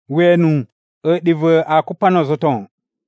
wenu dive akupano zoton.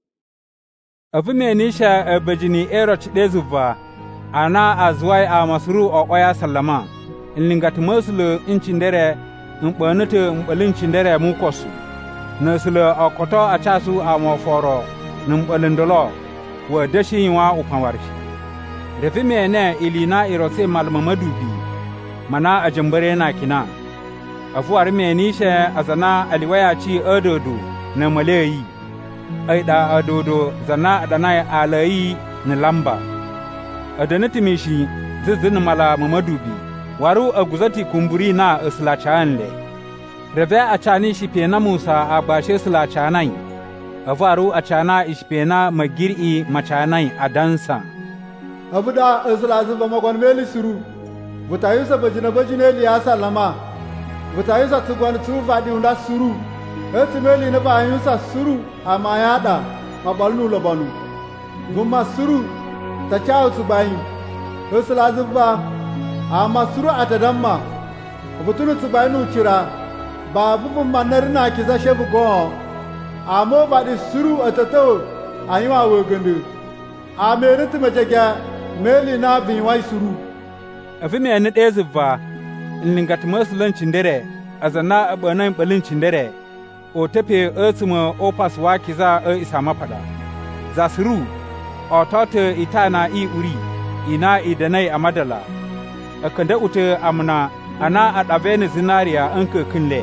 Avumenisha bejini erot dezuva ana azwai a masuru oya sallama inlingat muslu inchindere mpanete mbalin chindere mukosu nasle okoto achasu a moforo numbalindolo wa dashi wa upanwarshi refime ne ilina irose malmamadubi mana ajambare na kina afuwar menisha azana aliwaya ci adodo na malayi aida adodo zana adana alayi na lamba adanati mishi zizin mala mamadubi waru aguzati kumburi na islachanle reve achani shipena musa abashe islachanai avaru achana ishpena magiri machanai adansa abuda islazu bamagon meli suru butayusa bajine liyasa lama butayusa tugwan tuvadi unda suru etimeli ne bayusa suru amayada mabalnu lobanu gumma suru tachau tubayin islazu ba amasuru atadamma butulu tubayinu kira babu manarina kiza shebu go amo badi suru atato ayima wogundu ameritu majega meli na binwai suru afime ne dezuva ningat muslan chindere azana abanan balin chindere o tepe etumo opas wa kiza isama pada za suru o tote itana I uri ina idanai amadala akanda ute amna ana adavene zinaria anke kinle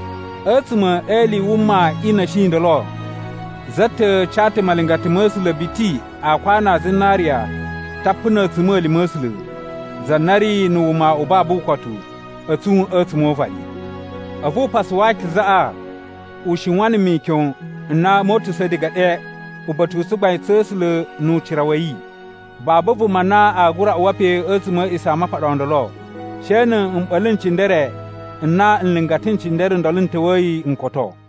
etumo eli wumma ina shindolo zata chate malingati musla biti akwana zinaria tapuna tumoli muslu zanari numa ubabu kwatu atun atmo vali avu paswak zaa ushinwani mikyon na motu sadiga de ubatu subai tsesle nu chirawayi babu mana agura wape atmo isama padondolo shene mbalin chindere na nlingatin chindere ndolin tawayi nkoto